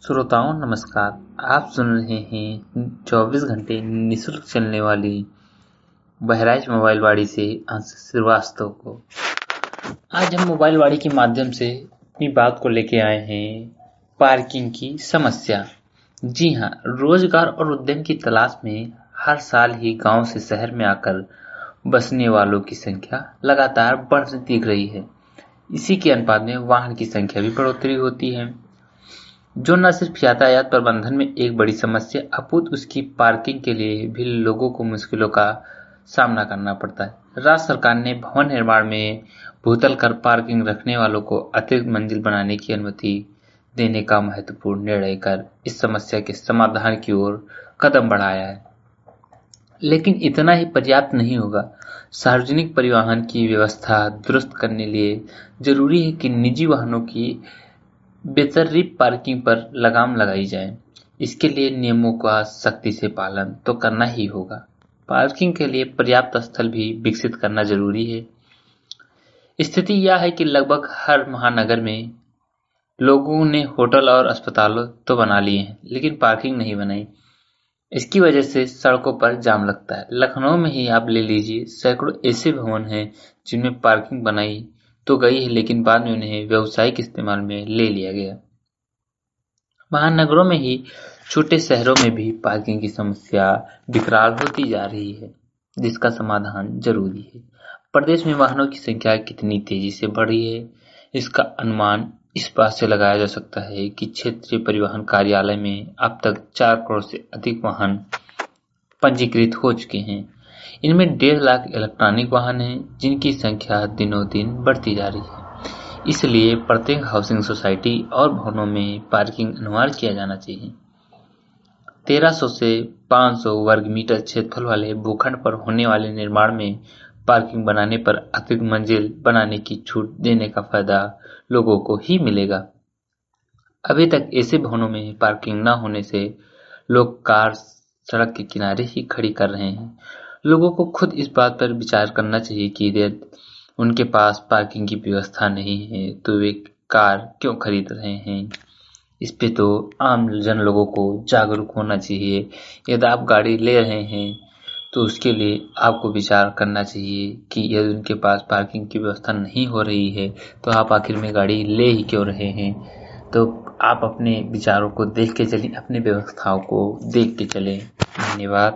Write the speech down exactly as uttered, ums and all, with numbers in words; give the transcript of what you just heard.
श्रोताओं नमस्कार। आप सुन रहे हैं चौबीस घंटे निःशुल्क चलने वाली बहराइच मोबाइल वाड़ी से अंश श्रीवास्तव को। आज हम मोबाइल वाड़ी के माध्यम से अपनी बात को लेके आए हैं पार्किंग की समस्या। जी हाँ, रोजगार और उद्यम की तलाश में हर साल ही गांव से शहर में आकर बसने वालों की संख्या लगातार बढ़ती दिख रही है। इसी के अनुपात में वाहन की संख्या भी बढ़ोतरी होती है, जो न सिर्फ यातायात प्रबंधन में एक बड़ी समस्या अपितु उसकी पार्किंग के लिए भी लोगों को मुश्किलों का सामना करना पड़ता है। राज्य सरकार ने भवन निर्माण में भूतल कर पार्किंग रखने वालों को अतिरिक्त मंजिल बनाने की अनुमति देने का महत्वपूर्ण निर्णय कर इस समस्या के समाधान की ओर कदम बढ़ाया है। लेकिन इतना ही पर्याप्त नहीं होगा। सार्वजनिक परिवहन की व्यवस्था दुरुस्त करने लिए जरूरी है कि निजी वाहनों की बेतरतीब पार्किंग पर लगाम लगाई जाए। इसके लिए नियमों का सख्ती से पालन तो करना ही होगा। पार्किंग के लिए पर्याप्त स्थल भी विकसित करना जरूरी है। स्थिति यह है कि लगभग हर महानगर में लोगों ने होटल और अस्पताल तो बना लिए हैं, लेकिन पार्किंग नहीं बनाई। इसकी वजह से सड़कों पर जाम लगता है। लखनऊ में ही आप ले लीजिए, सैकड़ों ऐसे भवन हैं जिनमें पार्किंग बनाई तो गई है, लेकिन बाद में उन्हें व्यावसायिक इस्तेमाल में ले लिया गया। महानगरों में ही छोटे शहरों में भी पार्किंग की समस्या विकराल होती जा रही है, जिसका समाधान जरूरी है। प्रदेश में वाहनों की संख्या कितनी तेजी से बढ़ी है, इसका अनुमान इस बात से लगाया जा सकता है कि क्षेत्रीय परिवहन कार्यालय में अब तक चार करोड़ से अधिक वाहन पंजीकृत हो चुके हैं। इनमें डेढ़ लाख इलेक्ट्रॉनिक वाहन हैं, जिनकी संख्या दिनों दिन बढ़ती जा रही है। इसलिए प्रत्येक हाउसिंग सोसाइटी और भवनों में पार्किंग अनिवार्य किया जाना चाहिए। तेरह सौ से पाँच सौ वर्ग मीटर क्षेत्रफल वाले भूखंड पर होने वाले निर्माण में पार्किंग बनाने पर अतिरिक्त मंजिल बनाने की छूट देने का फायदा लोगों को ही मिलेगा। अभी तक ऐसे भवनों में पार्किंग न होने से लोग कार सड़क के किनारे ही खड़ी कर रहे हैं। लोगों को खुद इस बात पर विचार करना चाहिए कि यदि उनके पास पार्किंग की व्यवस्था नहीं है तो वे कार क्यों खरीद रहे हैं। इस पे तो आम जन लोगों को जागरूक होना चाहिए। यदि आप गाड़ी ले रहे हैं तो उसके लिए आपको विचार करना चाहिए कि यदि उनके पास पार्किंग की व्यवस्था नहीं हो रही है तो आप आखिर में गाड़ी ले ही क्यों रहे हैं। तो आप अपने विचारों को देख के चलें, अपनी व्यवस्थाओं को देख के चलें। धन्यवाद।